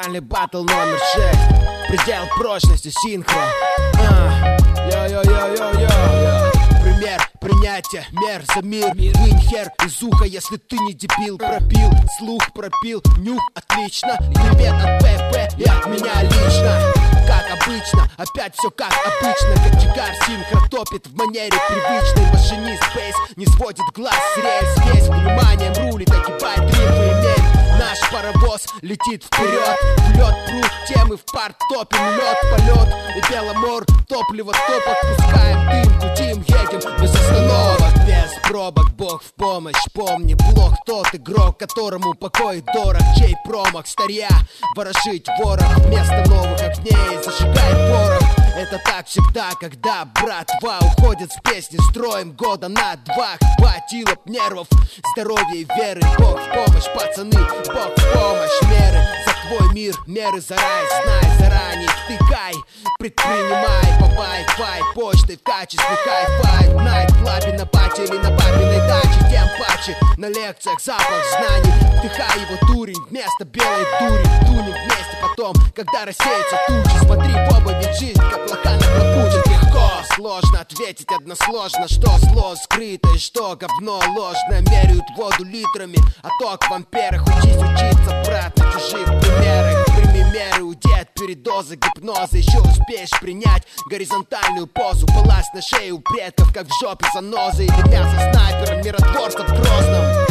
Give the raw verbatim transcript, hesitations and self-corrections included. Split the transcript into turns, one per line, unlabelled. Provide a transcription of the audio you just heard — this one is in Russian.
Музыкальный батл номер шесть. Предел прочности синхро. А, йо-йо-йо-йо-йо. Пример принятия мер за мир. Вынь хер из уха, если ты не дебил. Пропил, слух пропил, нюх отлично. Привет от ПП и от меня лично. Как обычно, опять все как обычно. Кочегар синхро топит в манере привычной. Машинист бейс не сводит глаз с рельс. Весь вниманием рулит, огибает рифы и мель. Наш паровоз летит вперед. В лед пруд, темы в пар топим. Лед, полет и Беломор. Топливо топ отпускаем. Дым, кутим, едем без остановок. Без пробок, бог в помощь. Помни, плох тот игрок, которому покой дорог. Чей промах, старья, ворошить ворог. Вместо новых огней зажигает порох. Это так всегда, когда братва уходит с песни строем года на два. Хватило б нервов, здоровья и веры. Бог в помощь, пацаны, Бог в помощь. Меры за твой мир, меры за рай. Знай заранее, втыкай, предпринимай по Wi-Fi, почтой в качестве хай-фай. В найт-клабе на пати или на папиной даче. Тем паче на лекциях запах знаний. Вдыхай его дурень вместо белой дури. Тунем вместе потом, когда рассеется тучи. Смотри в оба, ведь жизнь как лоха наклопучит. Легко, сложно ответить односложно. Что зло скрытое, что говно ложное. Меряют воду литрами, а то к вампирах. Учись учиться, брат, на чужих примерах. Прими меры, уйди от передоза гипноза. Еще успеешь принять горизонтальную позу. Паласть на шее у предков, как в жопе заноза. Или мясо снайпером, миротворца в Грозном.